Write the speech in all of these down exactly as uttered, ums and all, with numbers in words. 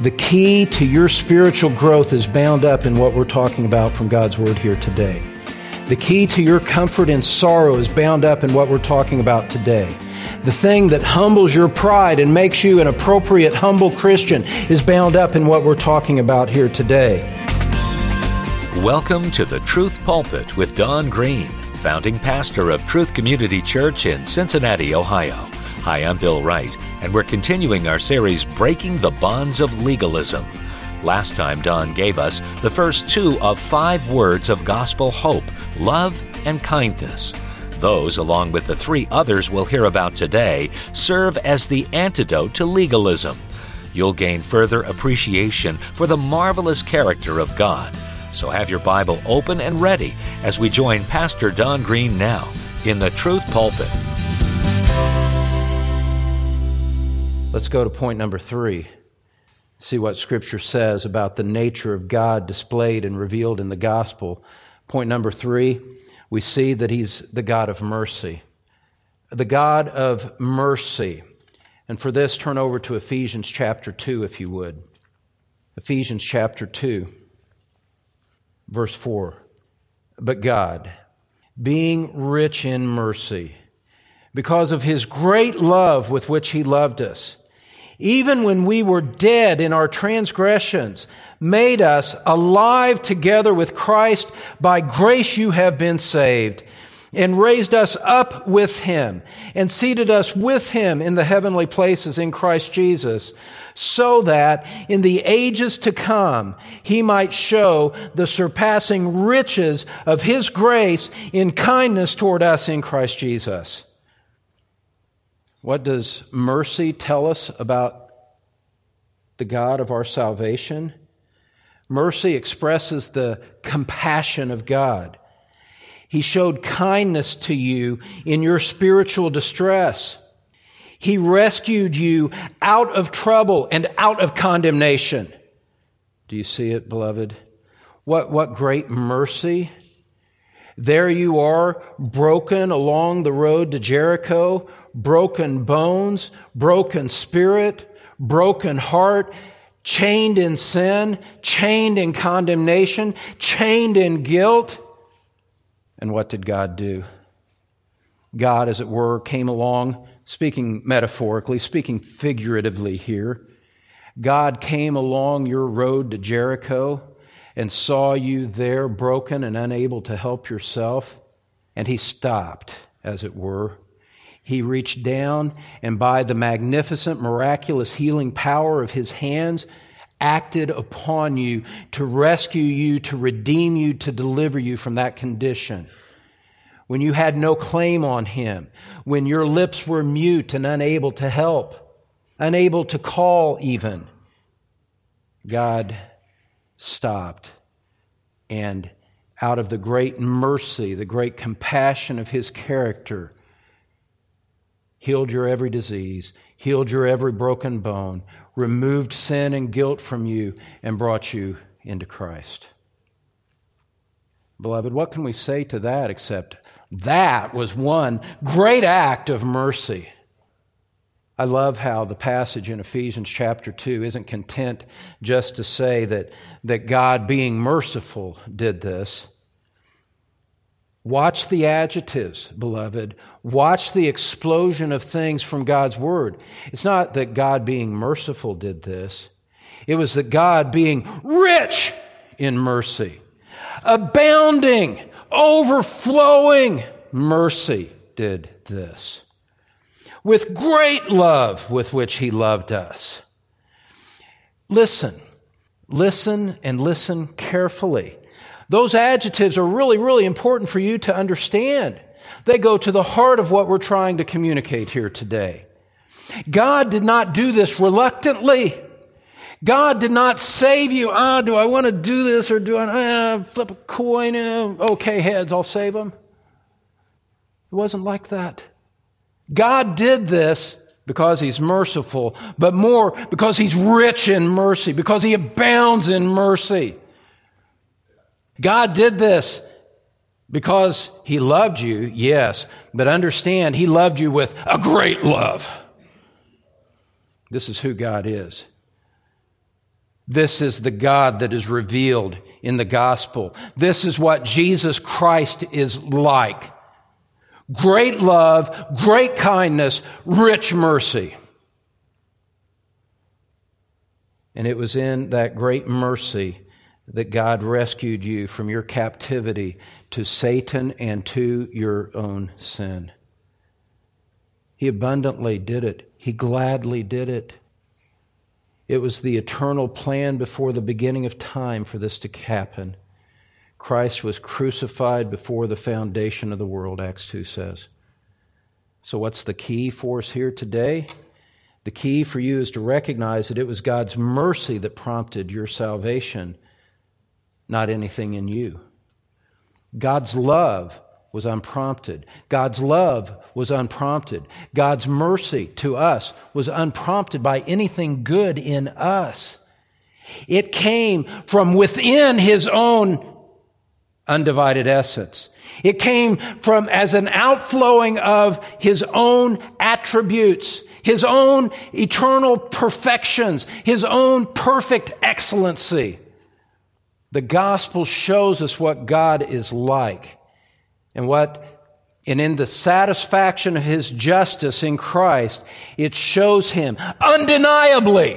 The key to your spiritual growth is bound up in what we're talking about from God's Word here today. The key to your comfort in sorrow is bound up in what we're talking about today. The thing that humbles your pride and makes you an appropriate, humble Christian is bound up in what we're talking about here today. Welcome to the Truth Pulpit with Don Green, founding pastor of Truth Community Church in Cincinnati, Ohio. Hi, I'm Bill Wright, and we're continuing our series, Breaking the Bonds of Legalism. Last time, Don gave us the first two of five words of gospel hope, love and kindness. Those, along with the three others we'll hear about today, serve as the antidote to legalism. You'll gain further appreciation for the marvelous character of God. So have your Bible open and ready as we join Pastor Don Green now in the Truth Pulpit. Let's go to point number three. See what Scripture says about the nature of God displayed and revealed in the gospel. Point number three, we see that He's the God of mercy. The God of mercy. And for this, turn over to Ephesians chapter two, if you would. Ephesians chapter two, verse four. But God, being rich in mercy, because of His great love with which He loved us, even when we were dead in our transgressions, made us alive together with Christ. By grace you have been saved, and raised us up with Him, and seated us with Him in the heavenly places in Christ Jesus, so that in the ages to come He might show the surpassing riches of His grace in kindness toward us in Christ Jesus. What does mercy tell us about the God of our salvation? Mercy expresses the compassion of God. He showed kindness to you in your spiritual distress. He rescued you out of trouble and out of condemnation. Do you see it, beloved? What, what great mercy. There you are, broken along the road to Jericho, broken bones, broken spirit, broken heart, chained in sin, chained in condemnation, chained in guilt. And what did God do? God, as it were, came along, speaking metaphorically, speaking figuratively here. God came along your road to Jericho and saw you there broken and unable to help yourself, and He stopped, as it were. He reached down and by the magnificent, miraculous healing power of His hands, acted upon you to rescue you, to redeem you, to deliver you from that condition. When you had no claim on Him, when your lips were mute and unable to help, unable to call even, God stopped and out of the great mercy, the great compassion of His character, healed your every disease, healed your every broken bone, removed sin and guilt from you, and brought you into Christ. Beloved, what can we say to that except that was one great act of mercy? I love how the passage in Ephesians chapter two isn't content just to say that, that God, being merciful, did this. Watch the adjectives, beloved. Watch the explosion of things from God's Word. It's not that God being merciful did this. It was that God being rich in mercy, abounding, overflowing mercy did this. With great love with which He loved us. Listen, listen and listen carefully. Those adjectives are really, really important for you to understand. They go to the heart of what we're trying to communicate here today. God did not do this reluctantly. God did not save you. Ah, do I want to do this or do I ah, flip a coin? Uh, okay, heads, I'll save them. It wasn't like that. God did this because He's merciful, but more because He's rich in mercy, because He abounds in mercy. God did this because He loved you, yes, but understand He loved you with a great love. This is who God is. This is the God that is revealed in the gospel. This is what Jesus Christ is like. Great love, great kindness, rich mercy. And it was in that great mercy that God rescued you from your captivity to Satan and to your own sin. He abundantly did it. He gladly did it. It was the eternal plan before the beginning of time for this to happen. Christ was crucified before the foundation of the world, Acts two says. So what's the key for us here today? The key for you is to recognize that it was God's mercy that prompted your salvation, not anything in you. God's love was unprompted. God's love was unprompted. God's mercy to us was unprompted by anything good in us. It came from within His own undivided essence. It came from as an outflowing of His own attributes, His own eternal perfections, His own perfect excellency. The gospel shows us what God is like and what, and in the satisfaction of His justice in Christ, it shows Him undeniably,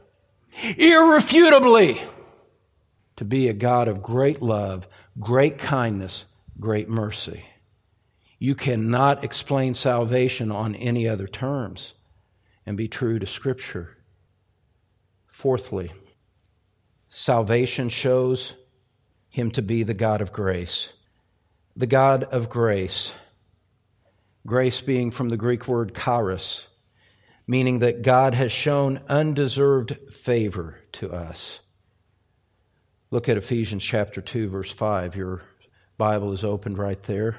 irrefutably, to be a God of great love, great kindness, great mercy. You cannot explain salvation on any other terms and be true to Scripture. Fourthly, salvation shows Him to be the God of grace. The God of grace. Grace being from the Greek word charis, meaning that God has shown undeserved favor to us. Look at Ephesians chapter two, verse five. Your Bible is opened right there.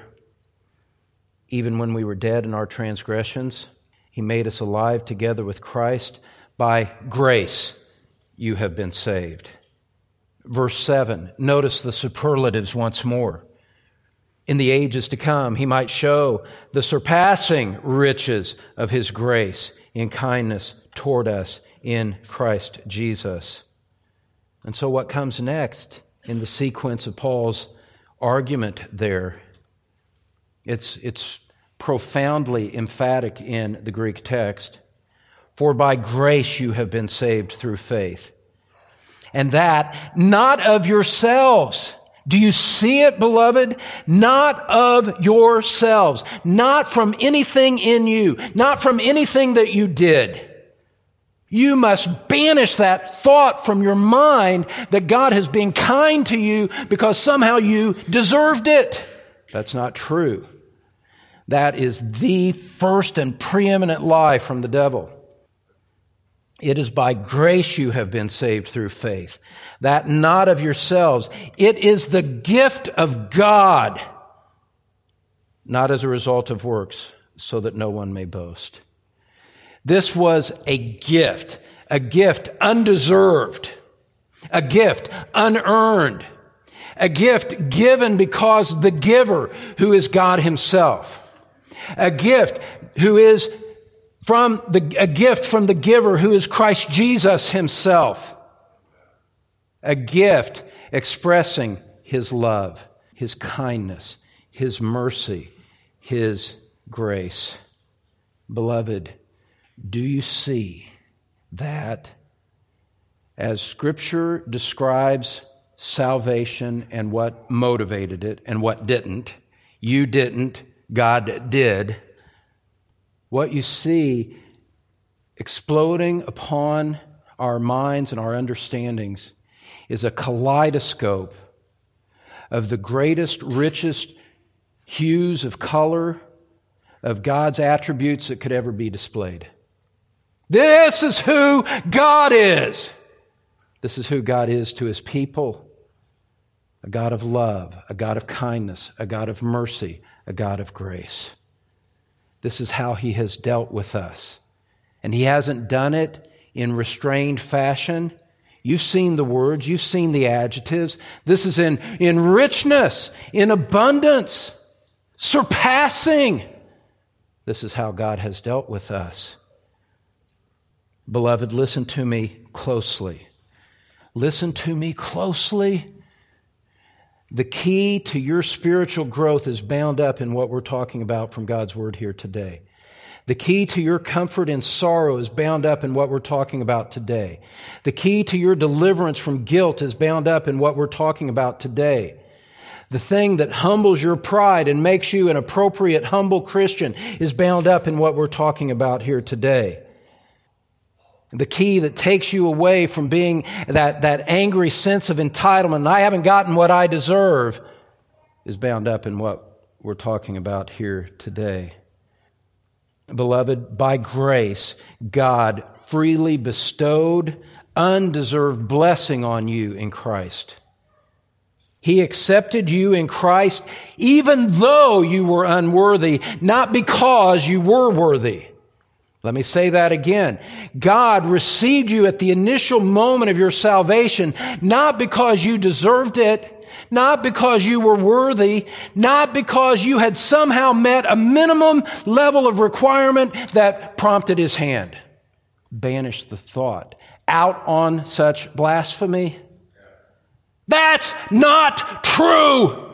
Even when we were dead in our transgressions, He made us alive together with Christ. By grace you have been saved. Verse seven, notice the superlatives once more. In the ages to come, He might show the surpassing riches of His grace in kindness toward us in Christ Jesus. And so what comes next in the sequence of Paul's argument there? It's, it's profoundly emphatic in the Greek text. For by grace you have been saved through faith. And that not of yourselves. Do you see it, beloved? Not of yourselves. Not from anything in you. Not from anything that you did. You must banish that thought from your mind that God has been kind to you because somehow you deserved it. That's not true. That is the first and preeminent lie from the devil. It is by grace you have been saved through faith. That not of yourselves. It is the gift of God, not as a result of works, so that no one may boast. This was a gift, a gift undeserved, a gift unearned, a gift given because the giver, who is God Himself, a gift who is from the, a gift from the giver, who is Christ Jesus Himself, a gift expressing His love, His kindness, His mercy, His grace. Beloved, do you see that as Scripture describes salvation and what motivated it and what didn't? You didn't, God did. What you see exploding upon our minds and our understandings is a kaleidoscope of the greatest, richest hues of color of God's attributes that could ever be displayed. This is who God is. This is who God is to His people. A God of love, a God of kindness, a God of mercy, a God of grace. This is how He has dealt with us. And He hasn't done it in restrained fashion. You've seen the words, you've seen the adjectives. This is in, in richness, in abundance, surpassing. This is how God has dealt with us. Beloved, listen to me closely. listen to me closely. The key to your spiritual growth is bound up in what we're talking about from God's Word here today. The key to your comfort in sorrow is bound up in what we're talking about today. The key to your deliverance from guilt is bound up in what we're talking about today. The thing that humbles your pride and makes you an appropriate, humble Christian is bound up in what we're talking about here today. The key that takes you away from being that, that angry sense of entitlement, I haven't gotten what I deserve, is bound up in what we're talking about here today. Beloved, by grace, God freely bestowed undeserved blessing on you in Christ. He accepted you in Christ even though you were unworthy, not because you were worthy. Let me say that again. God received you at the initial moment of your salvation, not because you deserved it, not because you were worthy, not because you had somehow met a minimum level of requirement that prompted His hand. Banish the thought. Out on such blasphemy? That's not true!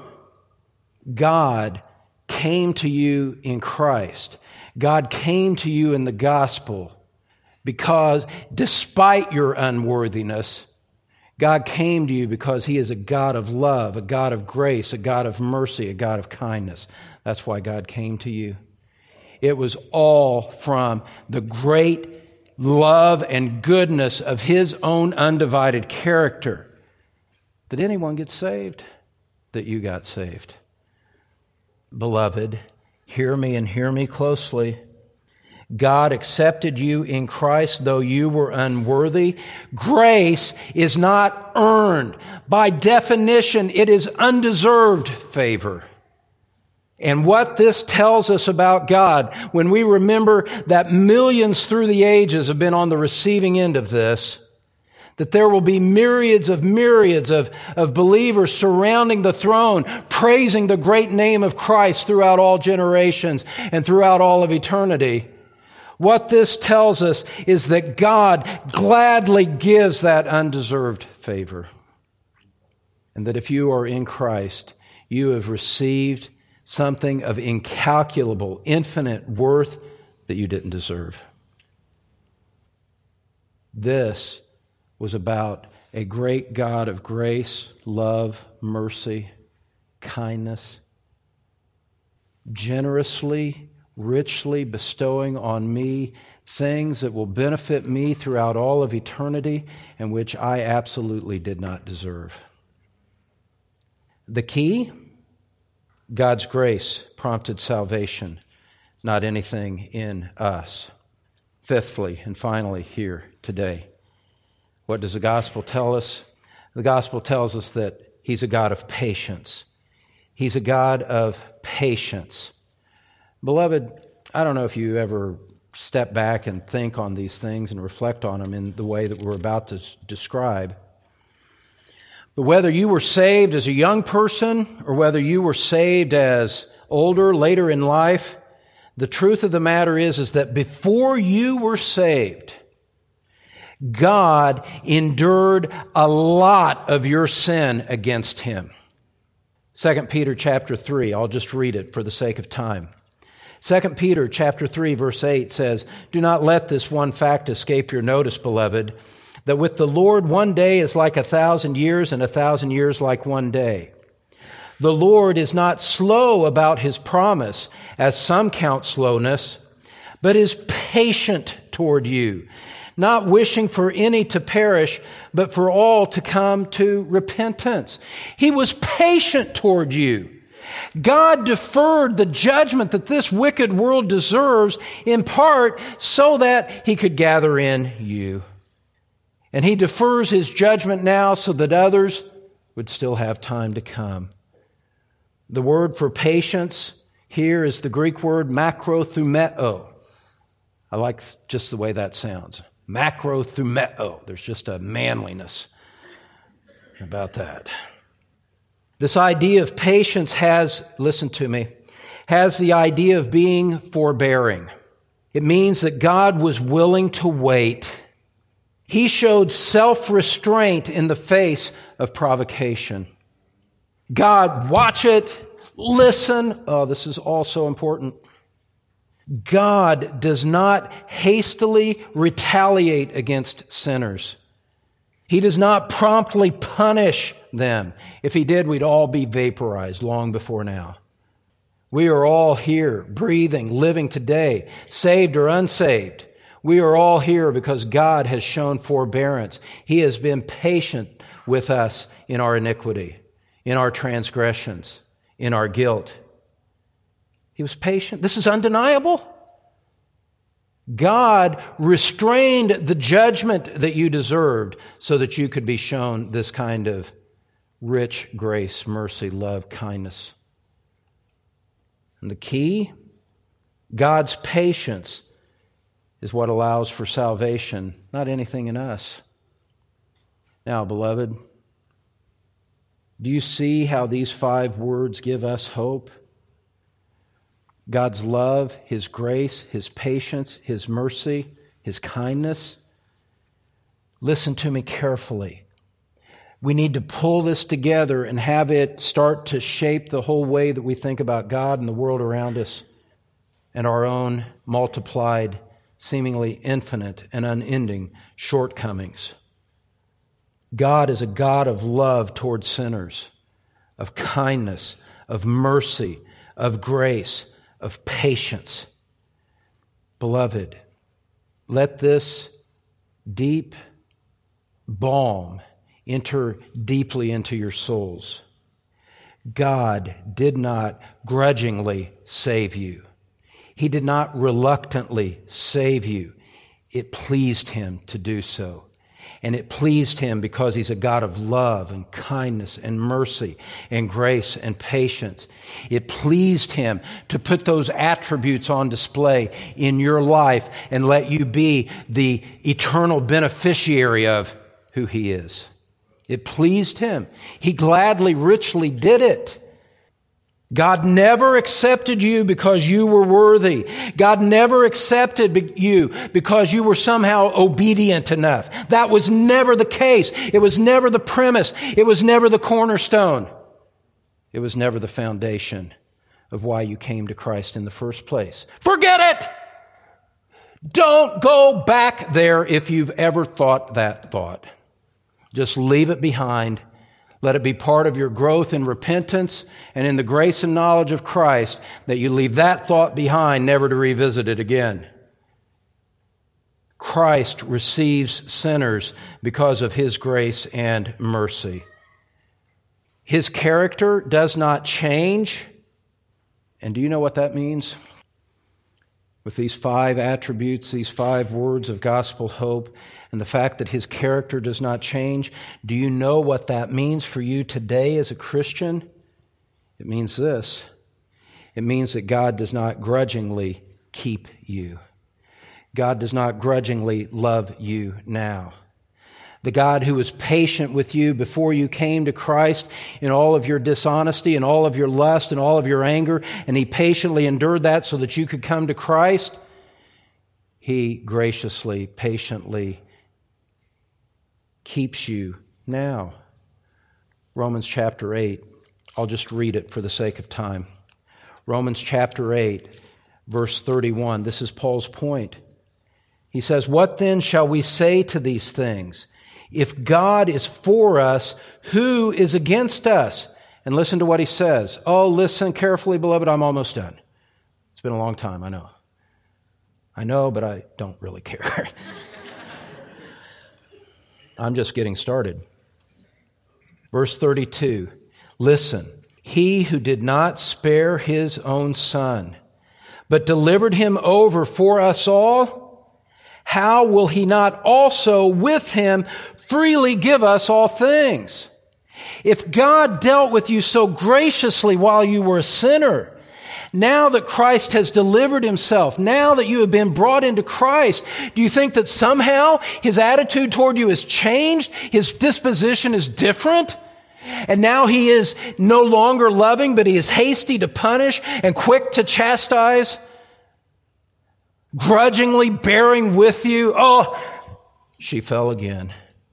God came to you in Christ. God came to you in the gospel because despite your unworthiness, God came to you because He is a God of love, a God of grace, a God of mercy, a God of kindness. That's why God came to you. It was all from the great love and goodness of His own undivided character. Did anyone get saved? That you got saved. Beloved, hear me and hear me closely. God accepted you in Christ though you were unworthy. Grace is not earned. By definition, it is undeserved favor. And what this tells us about God, when we remember that millions through the ages have been on the receiving end of this, that there will be myriads of myriads of, of believers surrounding the throne, praising the great name of Christ throughout all generations and throughout all of eternity. What this tells us is that God gladly gives that undeserved favor. And that if you are in Christ, you have received something of incalculable, infinite worth that you didn't deserve. This was about a great God of grace, love, mercy, kindness, generously, richly bestowing on me things that will benefit me throughout all of eternity and which I absolutely did not deserve. The key? God's grace prompted salvation, not anything in us. Fifthly, and finally here today, what does the gospel tell us? The gospel tells us that He's a God of patience. He's a God of patience. Beloved, I don't know if you ever step back and think on these things and reflect on them in the way that we're about to describe. But whether you were saved as a young person or whether you were saved as older, later in life, the truth of the matter is, is that before you were saved, God endured a lot of your sin against Him. Second Peter chapter three, I'll just read it for the sake of time. Second Peter chapter three, verse eight says, "Do not let this one fact escape your notice, beloved, that with the Lord one day is like a thousand years and a thousand years like one day. The Lord is not slow about His promise, as some count slowness, but is patient toward you, not wishing for any to perish, but for all to come to repentance." He was patient toward you. God deferred the judgment that this wicked world deserves in part so that He could gather in you. And He defers His judgment now so that others would still have time to come. The word for patience here is the Greek word makrothumeo. I like just the way that sounds. Makrothumeo. There's just a manliness about that. This idea of patience has, listen to me, has the idea of being forbearing. It means that God was willing to wait. He showed self-restraint in the face of provocation. God, watch it, listen. Oh, this is also important. God does not hastily retaliate against sinners. He does not promptly punish them. If he did, we'd all be vaporized long before now. We are all here, breathing, living today, saved or unsaved. We are all here because God has shown forbearance. He has been patient with us in our iniquity, in our transgressions, in our guilt. He was patient. This is undeniable. God restrained the judgment that you deserved so that you could be shown this kind of rich grace, mercy, love, kindness. And the key, God's patience is what allows for salvation, not anything in us. Now, beloved, do you see how these five words give us hope? God's love, His grace, His patience, His mercy, His kindness. Listen to me carefully. We need to pull this together and have it start to shape the whole way that we think about God and the world around us and our own multiplied, seemingly infinite and unending shortcomings. God is a God of love toward sinners, of kindness, of mercy, of grace, of patience. Beloved, let this deep balm enter deeply into your souls. God did not grudgingly save you. He did not reluctantly save you. It pleased Him to do so. And it pleased Him because He's a God of love and kindness and mercy and grace and patience. It pleased Him to put those attributes on display in your life and let you be the eternal beneficiary of who He is. It pleased Him. He gladly, richly did it. God never accepted you because you were worthy. God never accepted you because you were somehow obedient enough. That was never the case. It was never the premise. It was never the cornerstone. It was never the foundation of why you came to Christ in the first place. Forget it! Don't go back there if you've ever thought that thought. Just leave it behind. Let it be part of your growth in repentance and in the grace and knowledge of Christ that you leave that thought behind, never to revisit it again. Christ receives sinners because of His grace and mercy. His character does not change. And do you know what that means? With these five attributes, these five words of gospel hope, and the fact that His character does not change, do you know what that means for you today as a Christian? It means this. It means that God does not grudgingly keep you. God does not grudgingly love you now. The God who was patient with you before you came to Christ in all of your dishonesty and all of your lust and all of your anger, and He patiently endured that so that you could come to Christ, He graciously, patiently keeps you now. Romans chapter eight. I'll just read it for the sake of time. Romans chapter eight, verse thirty-one. This is Paul's point. He says, "What then shall we say to these things? If God is for us, who is against us?" And listen to what he says. Oh, listen carefully, beloved. I'm almost done. It's been a long time, I know. I know, but I don't really care. I'm just getting started. Verse thirty-two, listen, He who did not spare His own Son, but delivered Him over for us all, how will He not also with Him freely give us all things? If God dealt with you so graciously while you were a sinner, now that Christ has delivered Himself, now that you have been brought into Christ, do you think that somehow His attitude toward you has changed? His disposition is different? And now He is no longer loving, but He is hasty to punish and quick to chastise, grudgingly bearing with you? Oh, she fell again.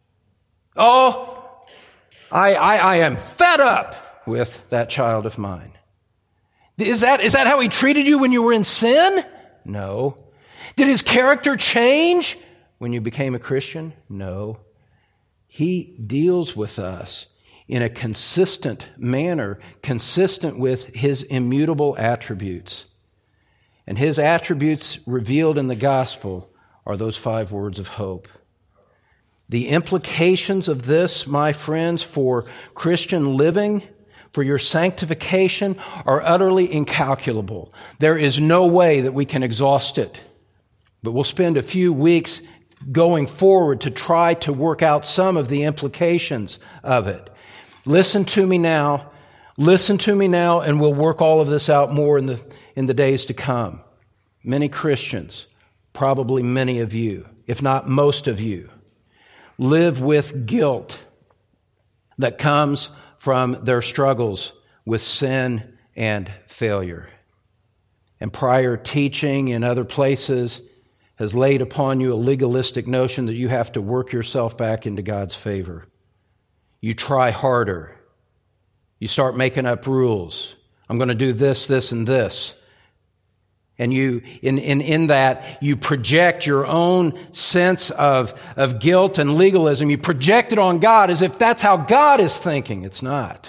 Oh, I, I, I am fed up with that child of mine. Is that, is that how he treated you when you were in sin? No. Did his character change when you became a Christian? No. He deals with us in a consistent manner, consistent with his immutable attributes. And his attributes revealed in the gospel are those five words of hope. The implications of this, my friends, for Christian living, for your sanctification, are utterly incalculable. There is no way that we can exhaust it. But we'll spend a few weeks going forward to try to work out some of the implications of it. Listen to me now. Listen to me now, and we'll work all of this out more in the, in the days to come. Many Christians, probably many of you, if not most of you, live with guilt that comes from their struggles with sin and failure. And prior teaching in other places has laid upon you a legalistic notion that you have to work yourself back into God's favor. You try harder. You start making up rules. I'm going to do this, this, and this. And you, in, in, in that, you project your own sense of, of guilt and legalism. You project it on God as if that's how God is thinking. It's not.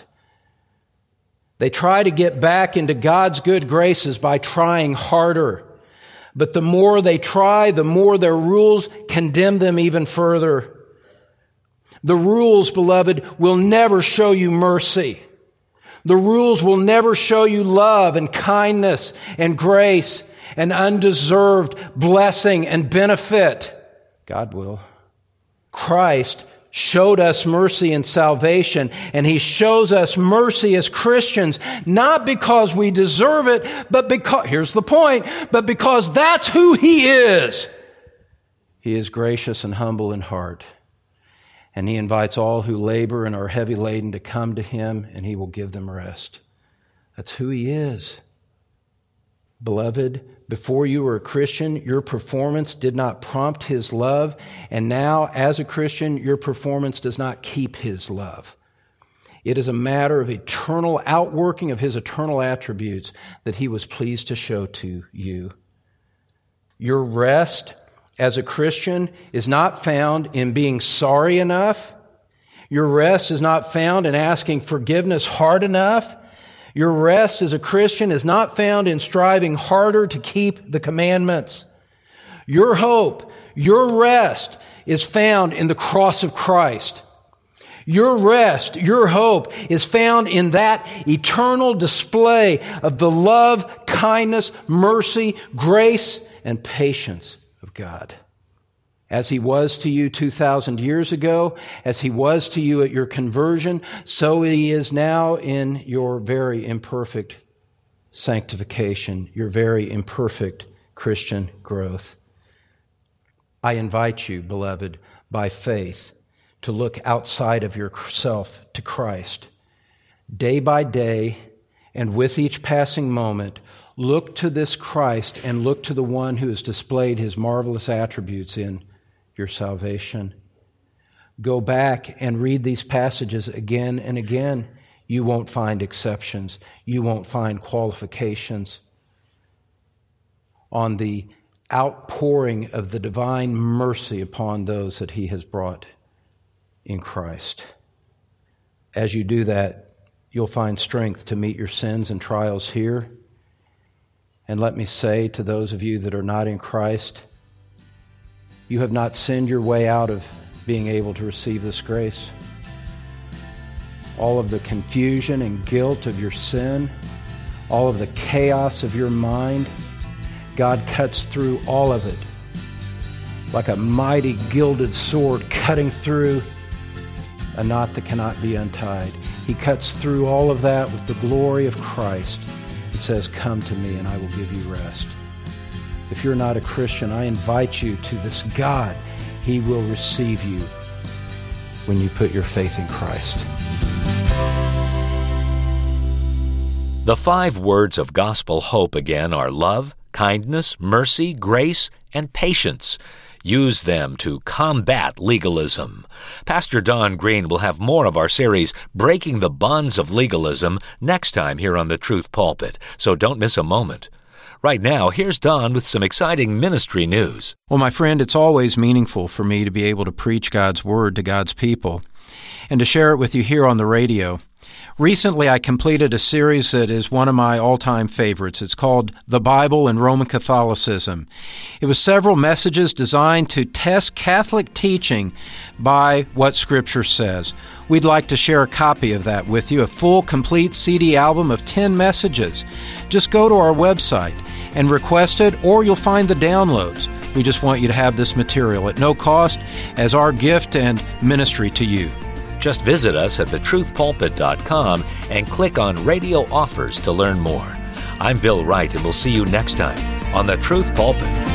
They try to get back into God's good graces by trying harder. But the more they try, the more their rules condemn them even further. The rules, beloved, will never show you mercy. The rules will never show you love and kindness and grace and undeserved blessing and benefit. God will. Christ showed us mercy and salvation, and He shows us mercy as Christians, not because we deserve it, but because, here's the point, but because that's who He is. He is gracious and humble in heart. And He invites all who labor and are heavy laden to come to Him, and He will give them rest. That's who He is. Beloved, before you were a Christian, your performance did not prompt His love, and now, as a Christian, your performance does not keep His love. It is a matter of eternal outworking of His eternal attributes that He was pleased to show to you. Your rest as a Christian is not found in being sorry enough. Your rest is not found in asking forgiveness hard enough. Your rest as a Christian is not found in striving harder to keep the commandments. Your hope, your rest is found in the cross of Christ. Your rest, your hope is found in that eternal display of the love, kindness, mercy, grace, and patience of God. As He was to you two thousand years ago, as He was to you at your conversion, so He is now in your very imperfect sanctification, your very imperfect Christian growth. I invite you, beloved, by faith, to look outside of yourself to Christ. Day by day, and with each passing moment, look to this Christ and look to the one who has displayed His marvelous attributes in your salvation. Go back and read these passages again and again. You won't find exceptions. You won't find qualifications on the outpouring of the divine mercy upon those that He has brought in Christ. As you do that, you'll find strength to meet your sins and trials here. And let me say to those of you that are not in Christ, you have not sinned your way out of being able to receive this grace. All of the confusion and guilt of your sin, all of the chaos of your mind, God cuts through all of it like a mighty gilded sword cutting through a knot that cannot be untied. He cuts through all of that with the glory of Christ and says, "Come to me and I will give you rest." If you're not a Christian, I invite you to this God. He will receive you when you put your faith in Christ. The five words of gospel hope again are love, kindness, mercy, grace, and patience. Use them to combat legalism. Pastor Don Green will have more of our series, Breaking the Bonds of Legalism, next time here on the Truth Pulpit, so don't miss a moment. Right now, here's Don with some exciting ministry news. Well, my friend, it's always meaningful for me to be able to preach God's Word to God's people and to share it with you here on the radio. Recently, I completed a series that is one of my all-time favorites. It's called The Bible and Roman Catholicism. It was several messages designed to test Catholic teaching by what Scripture says. We'd like to share a copy of that with you, a full, complete C D album of ten messages. Just go to our website and request it, or you'll find the downloads. We just want you to have this material at no cost as our gift and ministry to you. Just visit us at the truth pulpit dot com and click on Radio Offers to learn more. I'm Bill Wright, and we'll see you next time on The Truth Pulpit.